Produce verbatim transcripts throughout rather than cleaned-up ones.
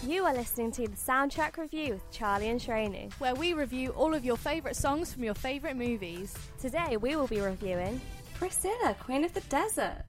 You are listening to the Soundtrack Review with Charlie and Shrenu, where we review all of your favourite songs from your favourite movies. Today we will be reviewing Priscilla, Queen of the Desert.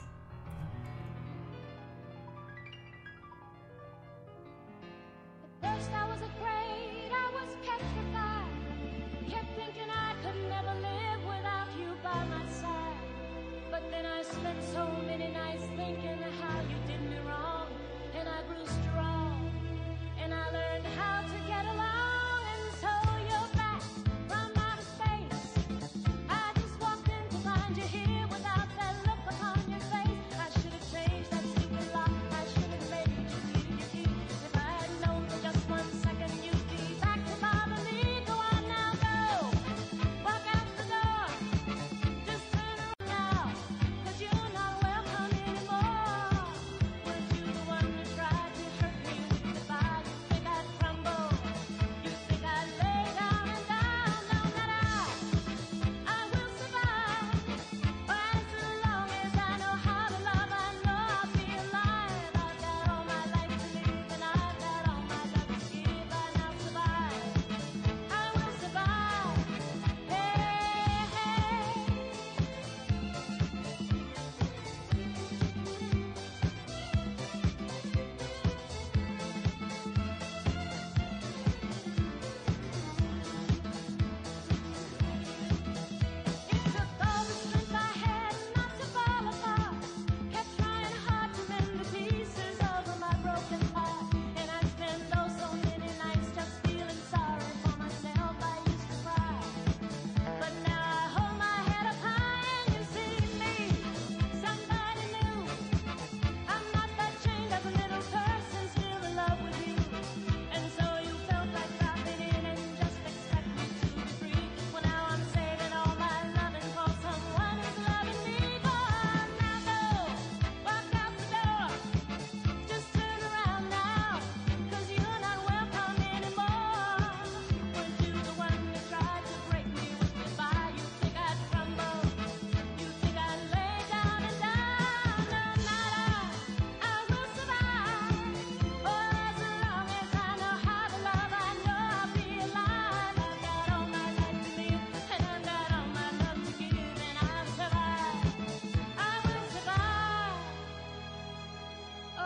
At first I was afraid, I was petrified, kept thinking I could never live without you by my side. But then I spent so many nights thinking how you did me wrong, and I grew strong, and I learned how to get along. And so you're back from outer space. I just walked in to find you here without that look upon your face. I should have changed that stupid lock, I should have made you keep your key. If I had known for just one second you'd be back to bother me. Go on now, go, walk out the door, just turn around now, 'cause you're not welcome anymore. Weren't you the one who tried to hurt me with goodbye? You think I'd crumble, you think I'd lay down and die. Know that I, I will survive, or as long as I know how to love, I know I'll be alive. I've got all my life to live, and I've got all my love to give. I now survive, I will survive. Hey, hey. It took all the strength I had not to fall apart. Kept trying hard to mend the pieces of my broken heart. And I spent oh so many nights just feeling sorry for myself. I used to cry, but now I hold my head up high and you see me, somebody new. I'm not that chained up little person, still in love with you. And so you felt like dropping in and just expect me to be free. Well, now I'm saving all my loving for someone who's loving me. Go on now, go, walk out the door, just turn around now, 'cause you're not welcome anymore. Weren't you the one who tried to break me with goodbye? You think I'd crumble, you think I'd lay down and die. No, not I, I will survive. Oh, as long as I know how to love, I know I'll be alive. I've got all my life to live, and I've got all my love to give, and I'll survive. I will survive. Oh,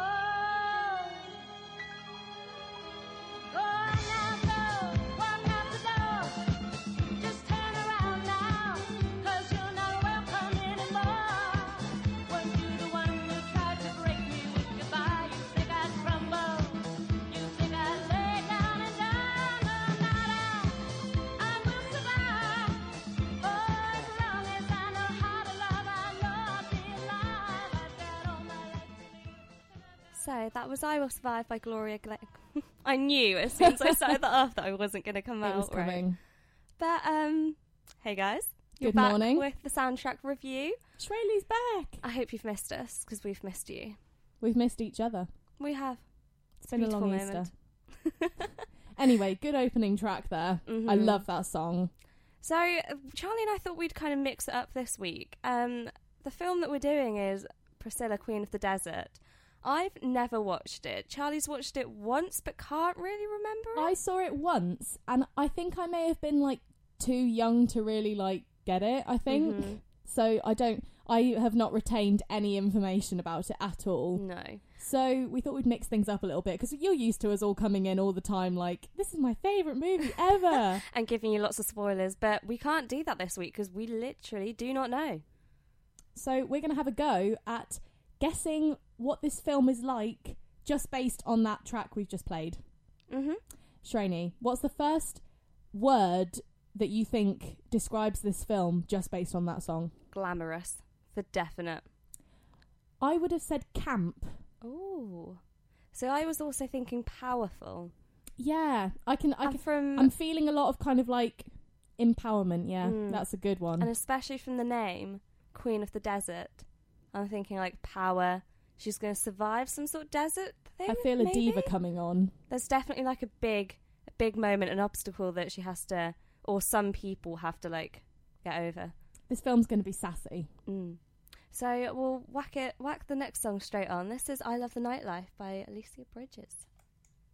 go on now, go, walk out the door, just turn around now, 'cause you're not welcome anymore. Weren't you the one who tried to break me with goodbye? You think I'd crumble, you think I'd lay down and die. No, not I, I will survive. Oh, as long as I know how to love, I know I'll be alive. I've got all my life to live. So that was I Will Survive by Gloria Gla- I knew as soon as I started that off that I wasn't going to come out It was right. coming. But um, hey guys, you're Good back morning. with the Soundtrack Review. Shirley's back. I hope you've missed us because we've missed you. We've missed each other. We have. It's been a long beautiful Easter. Anyway, good opening track there. Mhm. I love that song. So uh, Charlie and I thought we'd kind of mix it up this week. Um, the film that we're doing is Priscilla, Queen of the Desert. I've never watched it. Charlie's watched it once, but can't really remember it. I saw it once, and I think I may have been like too young to really like get it. I think Mhm. so. I don't. I have not retained any information about it at all. No. So we thought we'd mix things up a little bit because you're used to us all coming in all the time like, this is my favourite movie ever. And giving you lots of spoilers, but we can't do that this week because we literally do not know. So we're going to have a go at guessing what this film is like just based on that track we've just played. Mm-hmm. Shraney, what's the first word that you think describes this film just based on that song? Glamorous, for definite. I would have said camp. Oh, so I was also thinking powerful. Yeah, I can. I And can. from I'm feeling a lot of kind of like empowerment. Yeah, Mm. that's a good one. and especially from the name Queen of the Desert, I'm thinking like power. She's going to survive some sort of desert thing. I feel a maybe? diva coming on. There's definitely like a big, a big moment, an obstacle that she has to, or some people have to like get over. This film's going to be sassy. Mm. So we'll whack it, whack the next song straight on. This is "I Love the Nightlife" by Alicia Bridges.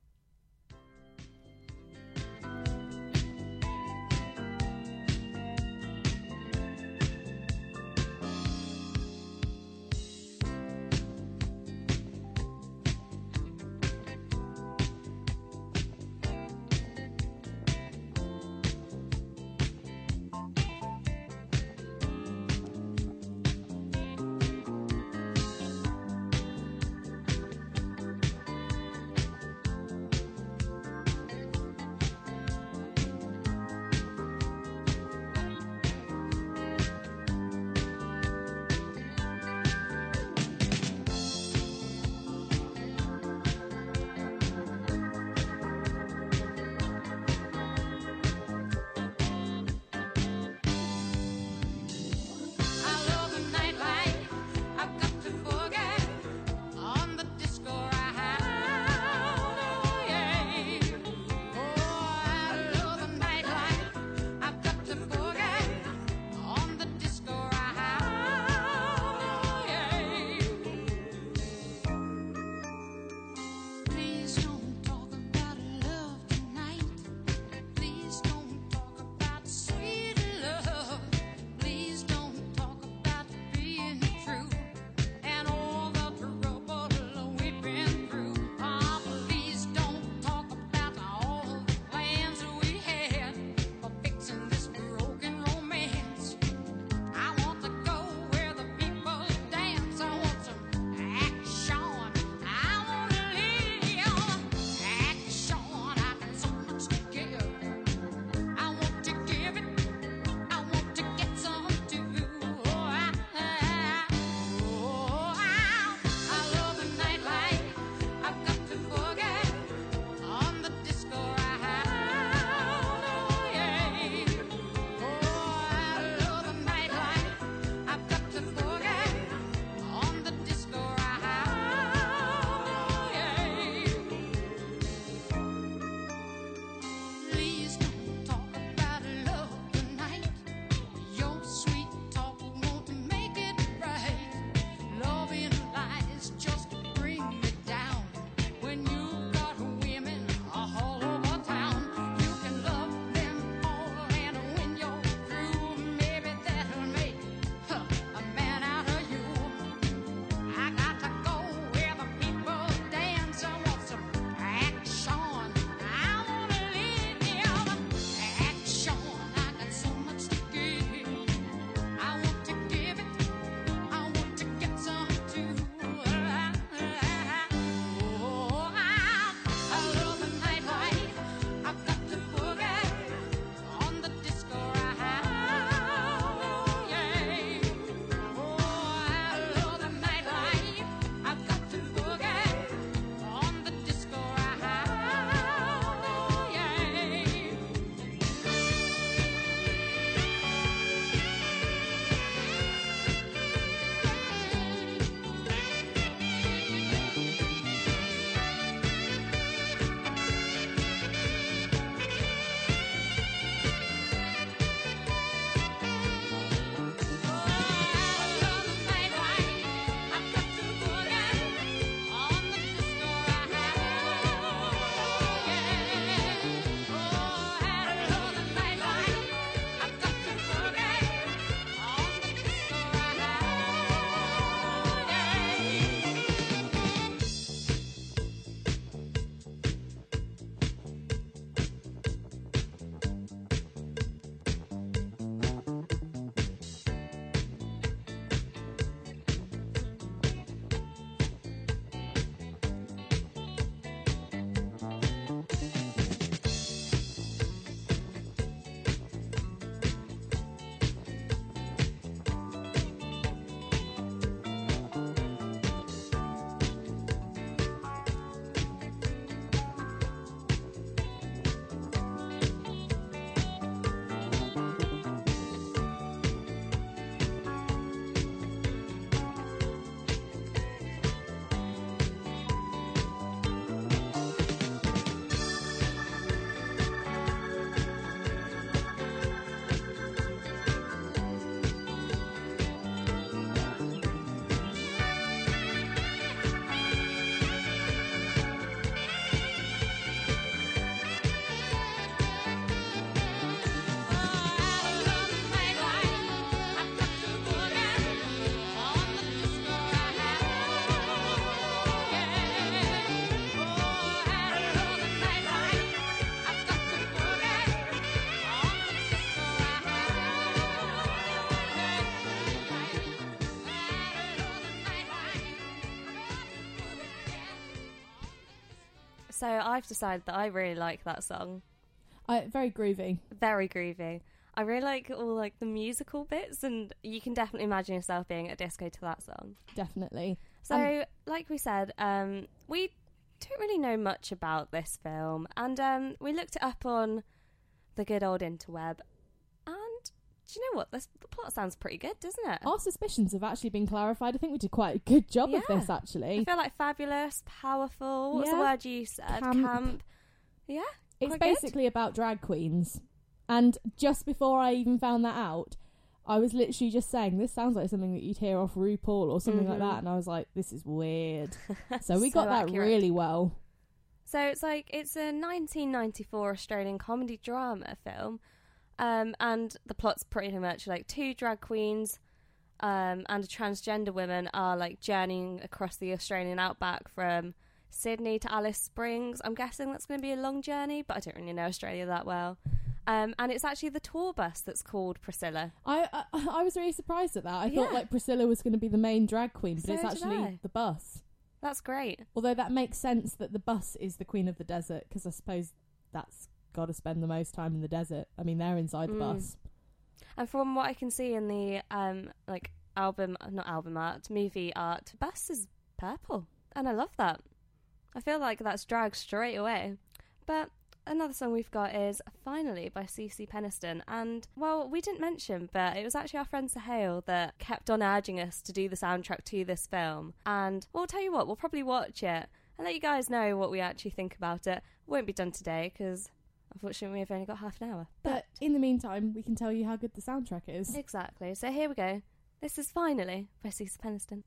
So I've decided that I really like that song. I, very groovy. Very groovy. I really like all like the musical bits, and you can definitely imagine yourself being at a disco to that song. Definitely. So, Um, like we said, um, we don't really know much about this film, and um, we looked it up on the good old interweb, and do you know what? This, the plot sounds pretty good, doesn't it? Our suspicions have actually been clarified. I think we did quite a good job of Yeah. this, actually. I feel like fabulous, powerful. What's Yeah. the word you said? Camp. Yeah. It's quite good. basically about drag queens. And just before I even found that out, I was literally just saying, this sounds like something that you'd hear off RuPaul or something like Mhm. that. And I was like, this is weird. So we So got that accurate. really well. So it's like it's a nineteen ninety-four Australian comedy drama film, um, and the plot's pretty much like two drag queens um, and a transgender woman are like journeying across the Australian outback from Sydney to Alice Springs. I'm guessing that's going to be a long journey, but I don't really know Australia that well. Um, and it's actually the tour bus that's called Priscilla. I I, I was really surprised at that. I thought Yeah. like Priscilla was going to be the main drag queen, but So it's did actually I. the bus. That's great. Although that makes sense that the bus is the queen of the desert, because I suppose that's got to spend the most time in the desert. I mean, they're inside the Mm. bus. And from what I can see in the um, like album, not album art, movie art, bus is purple, and I love that. I feel like that's drag straight away. But another song we've got is Finally by Cece Peniston. And, well, we didn't mention, but it was actually our friend Sahil that kept on urging us to do the soundtrack to this film. And we'll tell you what, we'll probably watch it and let you guys know what we actually think about it. Won't be done today because, unfortunately, we've only got half an hour. But in the meantime, we can tell you how good the soundtrack is. Exactly. So here we go. This is Finally by Cece Peniston.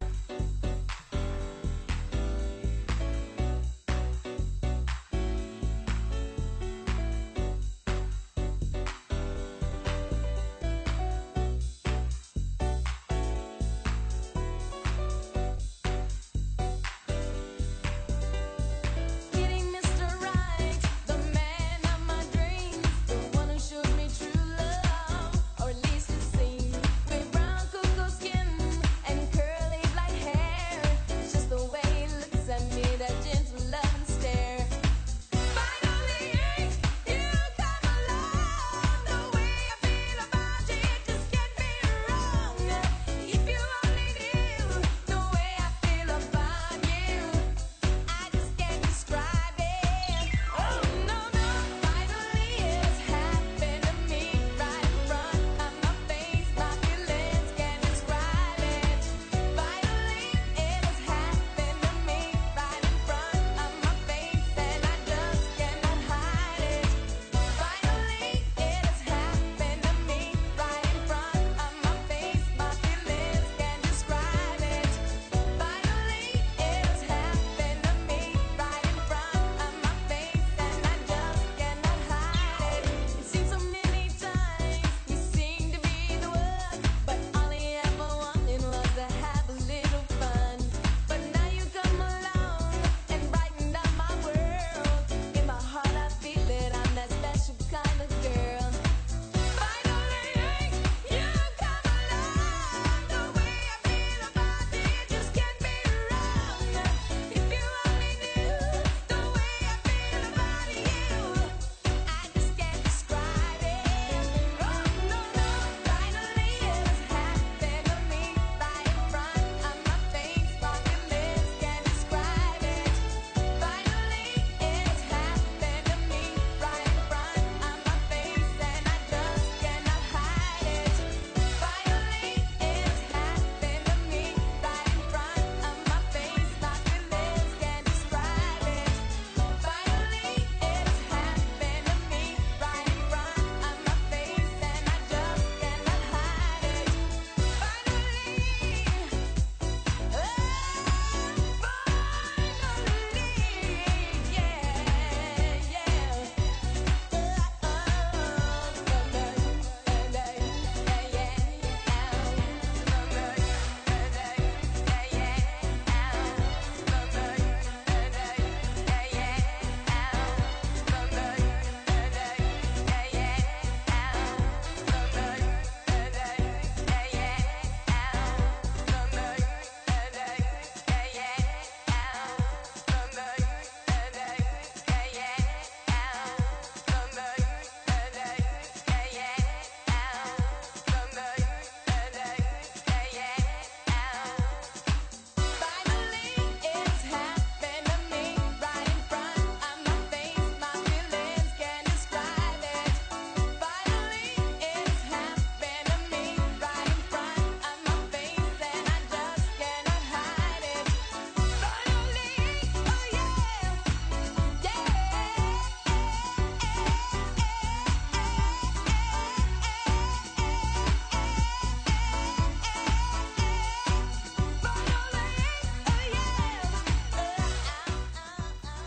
Getting Mister Right, the man of my dreams, the one who showed me true love, or at least it seemed. With brown cocoa skin and curly black hair.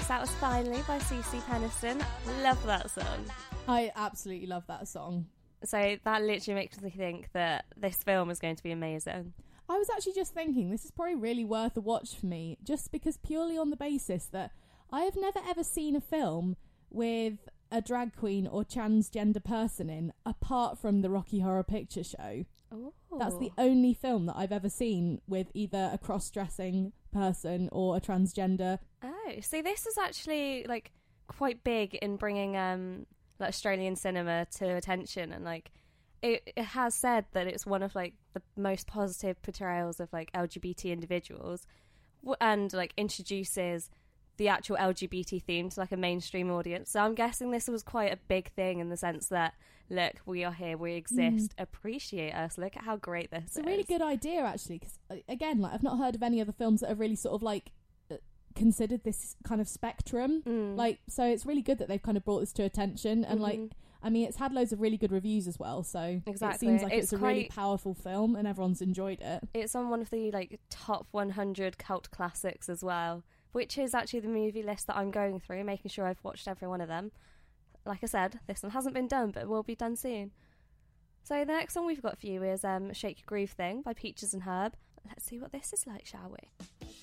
Yes, that was Finally by Cece Peniston. Love that song. I absolutely love that song. So that literally makes me think that this film is going to be amazing. I was actually just thinking this is probably really worth a watch for me, just because purely on the basis that I have never ever seen a film with a drag queen or transgender person in, apart from the Rocky Horror Picture Show. Ooh. That's the only film that I've ever seen with either a cross-dressing person or a transgender. Oh, so this is actually like quite big in bringing um like Australian cinema to attention, and like it, it has said that it's one of like the most positive portrayals of like L G B T individuals, w- and like introduces the actual L G B T theme to like a mainstream audience. So I'm guessing this was quite a big thing in the sense that, look, we are here, we exist, mm. appreciate us, look at how great this it's is. It's a really good idea, actually, because again, like I've not heard of any other films that have really sort of like considered this kind of spectrum. Mm. Like, so it's really good that they've kind of brought this to attention, and mm-hmm. like, I mean, it's had loads of really good reviews as well, so exactly. it seems like it's, it's a quite, really powerful film and everyone's enjoyed it. It's on one of the like top one hundred cult classics as well, which is actually the movie list that I'm going through, making sure I've watched every one of them. Like I said, this one hasn't been done, but it will be done soon. So the next song we've got for you is um, Shake Your Groove Thing by Peaches and Herb. Let's see what this is like, shall we?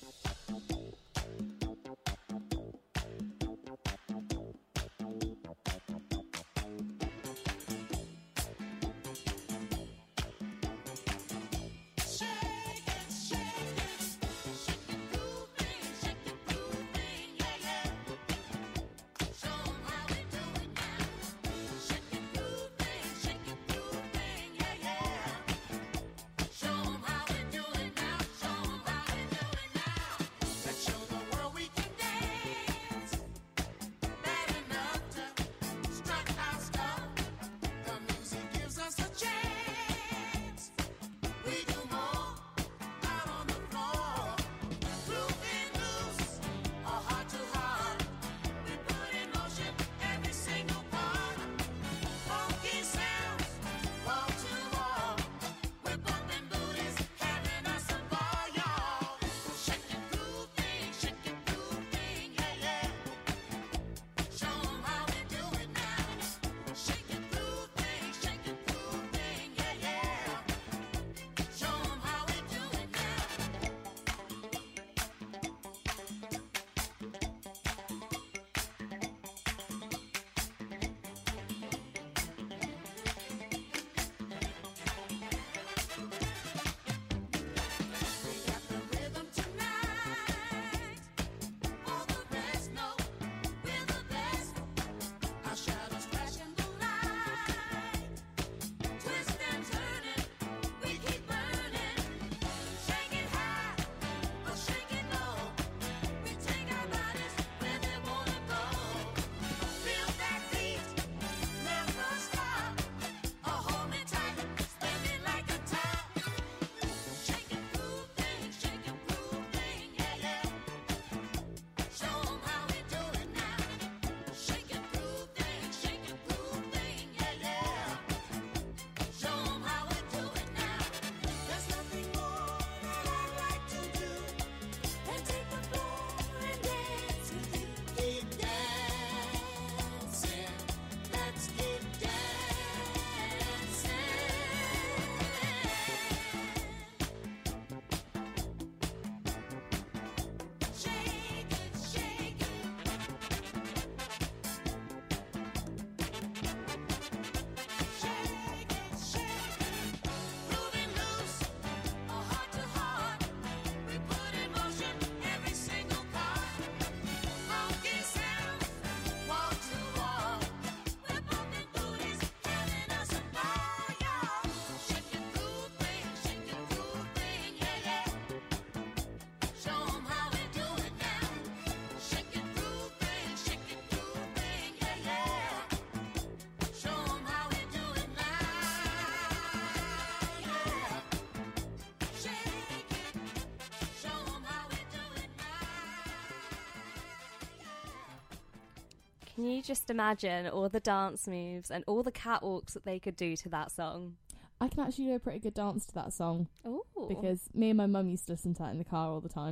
Can you just imagine all the dance moves and all the catwalks that they could do to that song? I can actually do a pretty good dance to that song. Ooh. Because me and my mum used to listen to that in the car all the time.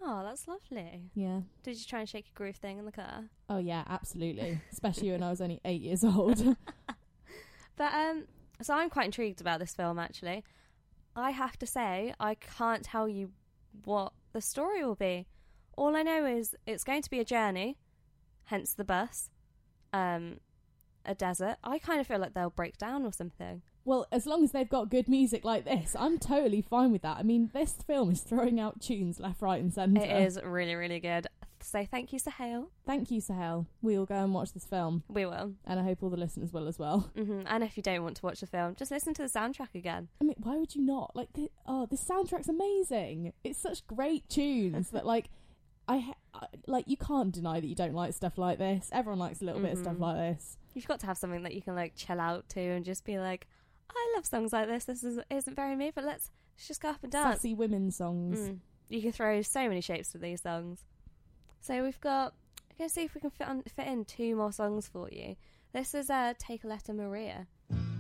Oh, that's lovely. Yeah. Did you try and shake your groove thing in the car? Oh yeah, absolutely. Especially when I was only eight years old. But um, so I'm quite intrigued about this film. Actually, I have to say I can't tell you what the story will be. All I know is it's going to be a journey, hence the bus, um, a desert. I kind of feel like they'll break down or something. Well, as long as they've got good music like this, I'm totally fine with that. I mean, this film is throwing out tunes left, right and centre. It is really, really good. So thank you, Sahel. Thank you, Sahel. We will go and watch this film. We will. And I hope all the listeners will as well. Mm-hmm. And if you don't want to watch the film, just listen to the soundtrack again. I mean, why would you not? Like, the, oh, this soundtrack's amazing. It's such great tunes that, like, I, I like you can't deny that you don't like stuff like this. Everyone likes a little mm-hmm. bit of stuff like this. You've got to have something that you can like chill out to and just be like, I love songs like this. This is, isn't very me, but let's, let's just go up and dance. Sassy women songs. Mm. You can throw so many shapes to these songs. So we've got. I'm going to see if we can fit, on, fit in two more songs for you. This is uh, Take a Letter, Maria.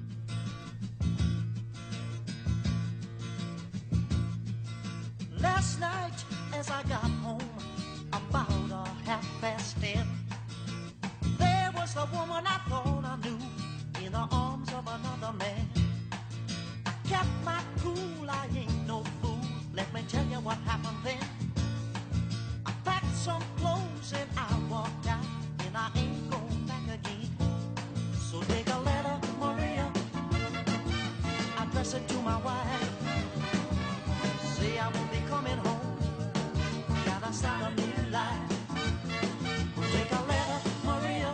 Last night as I got home, about a half past ten, there was the woman I thought I knew in the arms of another man. I kept my cool, I ain't no fool. Let me tell you what happened then. I packed some clothes and I walked out, and I ain't going back again. So take a letter, Maria, address it to my wife. Say I won't be coming home, gotta start a new life. Take a letter, Maria,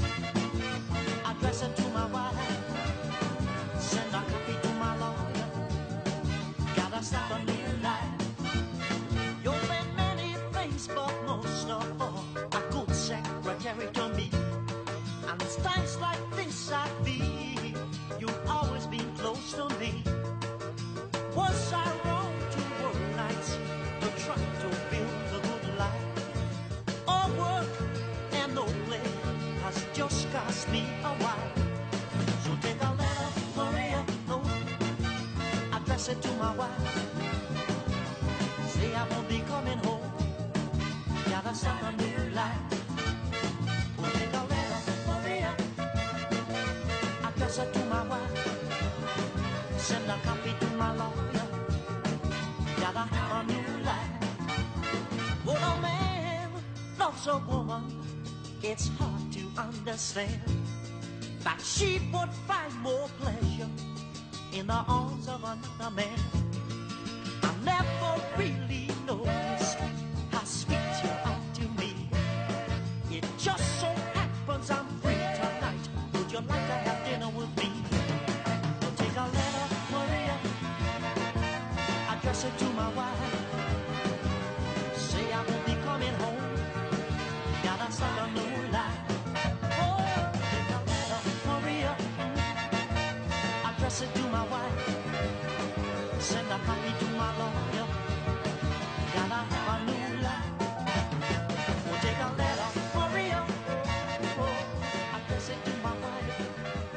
address it to my wife. Send a copy to my lawyer, gotta start a new life. You've been many things, but most of all, a good secretary to me. And it's times like this I feel you've always been close to me. Was I wrong to work nights to try to build a good life? All work and no play has just cost me a while. So take a letter, Maria, no, address it to my wife. Say I won't be coming home, gotta start a new life. Well, take a letter, Maria, address it to my wife. Send a copy to my lawyer, gotta have a new life. When a man loves a woman, it's hard to understand that she would find more pleasure in the arms of another man. I never really noticed how sweet you are to me. It just so happens I'm free tonight. Would you like to have dinner with me? Well, take a letter, Maria, address it to my wife. Say I won't be coming home, gotta start a new life. Oh, take a letter, Maria, address it to my wife. Send a copy to my lawyer, gotta have a new life. Oh, take a letter, Maria, oh, address it to my wife.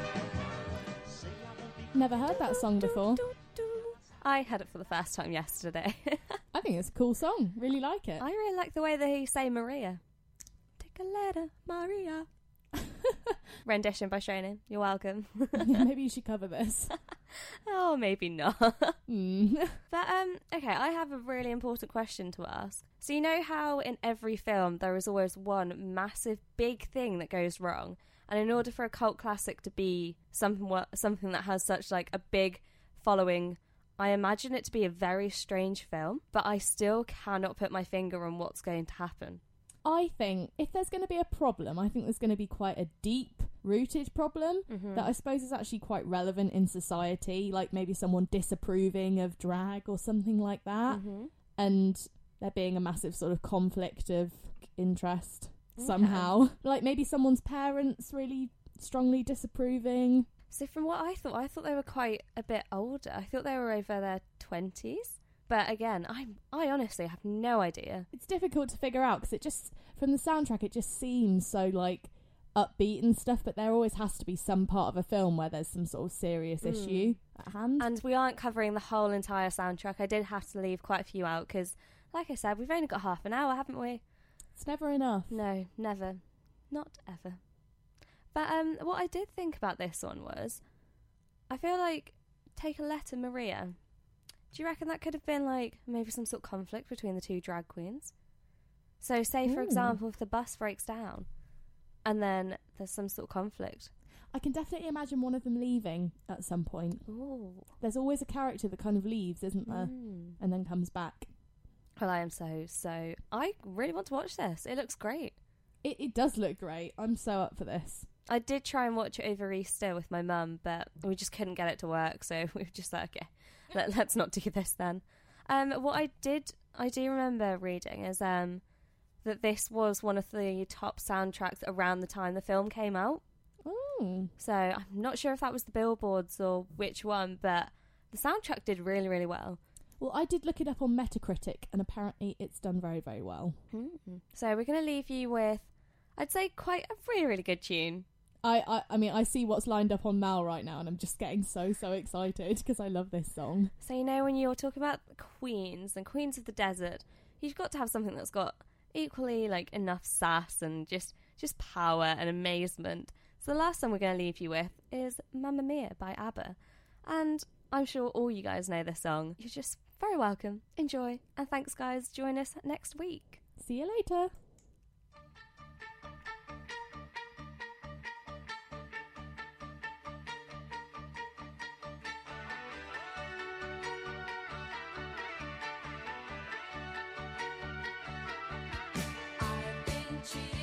Say I won't be. Never heard that song before. I heard it for the first time yesterday. I think it's a cool song. Really like it. I really like the way that he say Maria. Take a letter, Maria. Rendition by Shonen. You're welcome. Yeah, maybe you should cover this. Oh, maybe not. Mm. But, um, okay, I have a really important question to ask. So you know how in every film there is always one massive big thing that goes wrong? And in order for a cult classic to be something, something that has such, like, a big following, I imagine it to be a very strange film, but I still cannot put my finger on what's going to happen. I think if there's going to be a problem, I think there's going to be quite a deep-rooted problem Mm-hmm. that I suppose is actually quite relevant in society, like maybe someone disapproving of drag or something like that, Mm-hmm. and there being a massive sort of conflict of interest Okay. somehow. Like maybe someone's parents really strongly disapproving. So from what I thought, I thought they were quite a bit older. I thought they were over their twenties. But again, I I honestly have no idea. It's difficult to figure out because it just, from the soundtrack, it just seems so like upbeat and stuff, but there always has to be some part of a film where there's some sort of serious Mm. issue at hand. And we aren't covering the whole entire soundtrack. I did have to leave quite a few out because like I said, we've only got half an hour, haven't we? It's never enough. No, never. Not ever. But um, what I did think about this one was, I feel like Take a Letter, Maria. Do you reckon that could have been like maybe some sort of conflict between the two drag queens? So say, for Ooh. example, if the bus breaks down and then there's some sort of conflict. I can definitely imagine one of them leaving at some point. Ooh. There's always a character that kind of leaves, isn't there? Mm. And then comes back. Well, I am so, so... I really want to watch this. It looks great. It, it does look great. I'm so up for this. I did try and watch it over Easter with my mum, but we just couldn't get it to work, so we were just like, okay, let, let's not do this then. Um, what I did, I do remember reading is um, that this was one of the top soundtracks around the time the film came out. Oh. So I'm not sure if that was the Billboards or which one, but the soundtrack did really, really well. Well, I did look it up on Metacritic, and apparently it's done very, very well. Mm. So we're going to leave you with, I'd say, quite a really, really good tune. I, I, I mean, I see what's lined up on Mal right now, and I'm just getting so, so excited because I love this song. So, you know, when you're talking about queens and queens of the desert, you've got to have something that's got equally, like, enough sass and just, just power and amazement. So the last song we're going to leave you with is Mamma Mia by ABBA. And I'm sure all you guys know this song. You're just very welcome. Enjoy. And thanks, guys. Join us next week. See you later. I've been cheated.